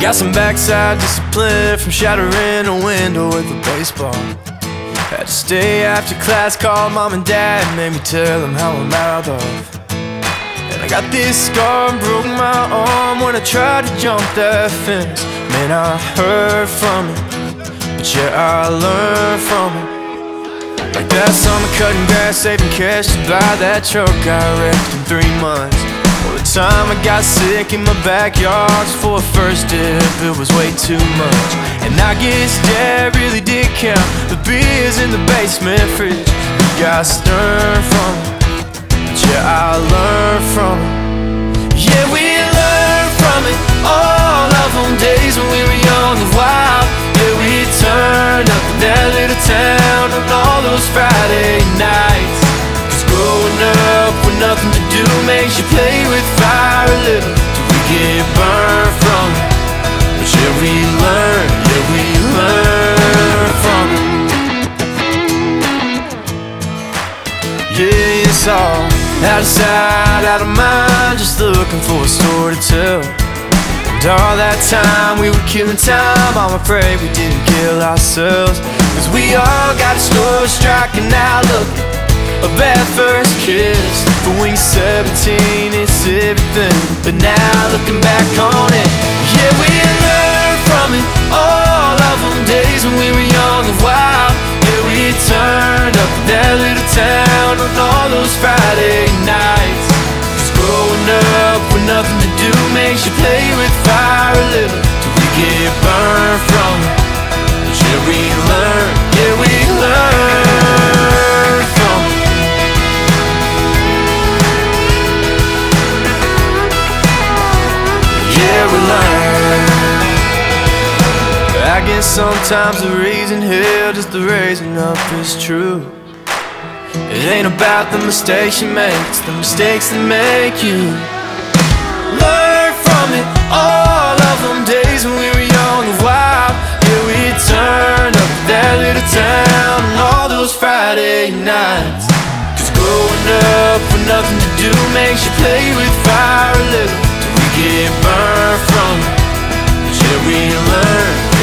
Got some backside discipline from shattering a window with a baseball. Had to stay after class, call mom and dad, made me tell them how I'm out of. And I got this scar and broke my arm when I tried to jump that fence. Man, I heard from it, but yeah, I learned from it. Like that summer cutting grass, saving cash to buy that truck I wrecked in 3 months. All the time I got sick in my backyard for a first dip, it was way too much. And I guess Dad really did count the beers in the basement fridge. You got stern from it, but yeah, I learned from it. Yeah, we learned from it, all of them days when we were young and wild. Yeah, we turned up in that little town on all those Friday nights. 'Cause growing up with nothing to do makes you play with fire a little till we get burned from it. But yeah, we learn from it. Yeah, it's all out of sight, out of mind, just looking for a story to tell. And all that time we were killing time, I'm afraid we didn't kill ourselves. 'Cause we all got a story striking out, look, a bad first kiss. But when you're 17, it's everything. But now looking back on it, yeah, we learned from it, all of them days when we were young and wild. Yeah, we turned up in that little town on all those Friday nights. 'Cause growing up with nothing to do makes you play with fire a little till we get burned from it. But yeah, we learn from it. Yeah, we learn. I guess sometimes the reason hell, just the raising up is true. It ain't about the mistakes you make, it's the mistakes that make you. Learn from it, all of them days when we were young and wild. Yeah, we turned up that little town on all those Friday nights. 'Cause growing up with nothing to do makes you play with fire a little till we get burned from it. But yeah, we learn.